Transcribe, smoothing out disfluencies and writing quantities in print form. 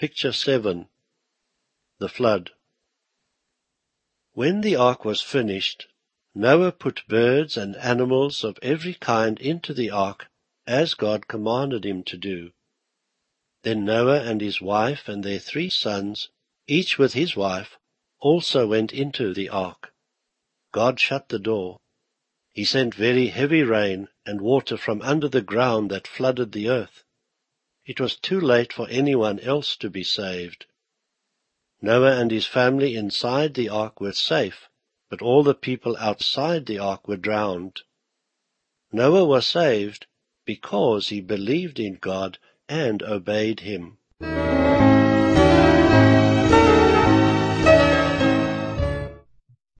Picture 7. The Flood. When the ark was finished, Noah put birds and animals of every kind into the ark, as God commanded him to do. Then Noah and his wife and their 3 sons, each with his wife, also went into the ark. God shut the door. He sent very heavy rain and water from under the ground that flooded the earth. It was too late for anyone else to be saved. Noah and his family inside the ark were safe, but all the people outside the ark were drowned. Noah was saved because he believed in God and obeyed him.